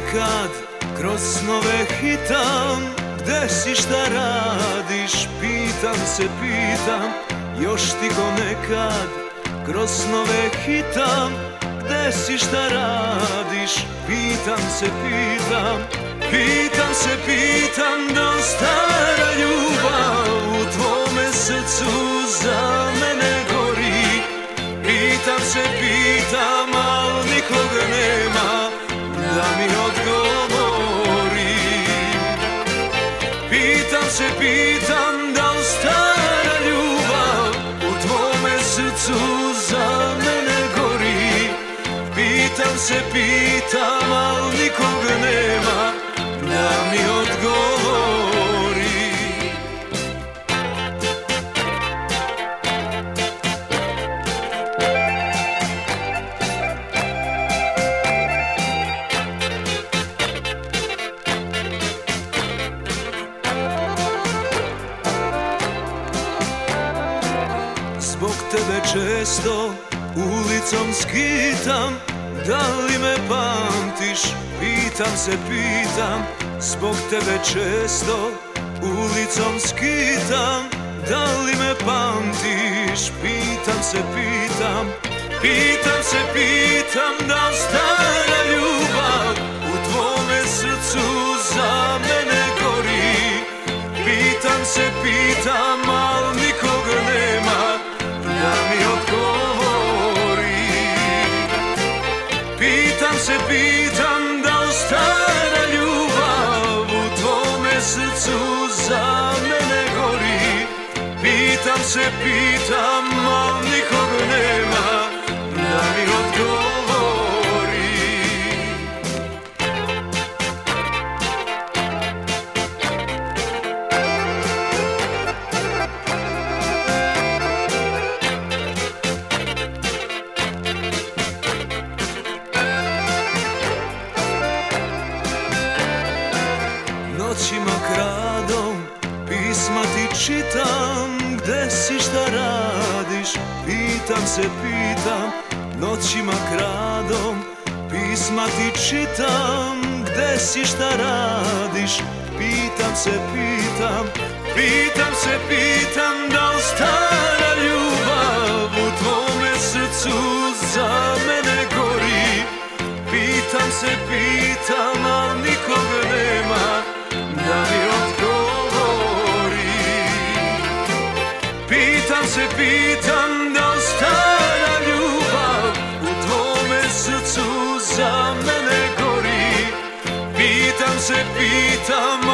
nekad kroz snove hitam, gde si, šta radiš, pitam se, pitam. Još ti ko nekad kroz snove hitam, gde si, šta radiš, pitam se, pitam. Pitam se, pitam, da li stara ljubav u tvome srcu za mene gori. Pitam se, pitam, al nikog nema da mi odgovori. Pitam se, pitam, da li stara ljubav u tvome srcu za mene gori. Pitam se, pitam, al nikog nema da mi odgovori. Zbog tebe često ulicom skitam, da li me pamtiš, pitam se, pitam. Zbog tebe često ulicom skitam, da li me pamtiš, pitam se, pitam. Pitam se, pitam, da li stara ljubav u tvome srcu za mene gori. Pitam se, pitam, al nikog nema da mi odgovori. Pitam se, pitam, da li stara ljubav u tvome srcu za mene gori. Pitam se, pitam, al nikog nema da mi odgovori. Noćima kradom pisma ti čitam, gde si, šta radiš, pitam se, pitam. Noćima kradom pisma ti čitam, gde si, šta radiš, pitam se, pitam. Pitam se, pitam, da li stara ljubav u tvome srcu za mene gori. Pitam se, pitam, al nikog nema da mi odgovori. Pitam se, pitam, da li stara ljubav u tvome srcu za mene gori. Pitam se, pitam,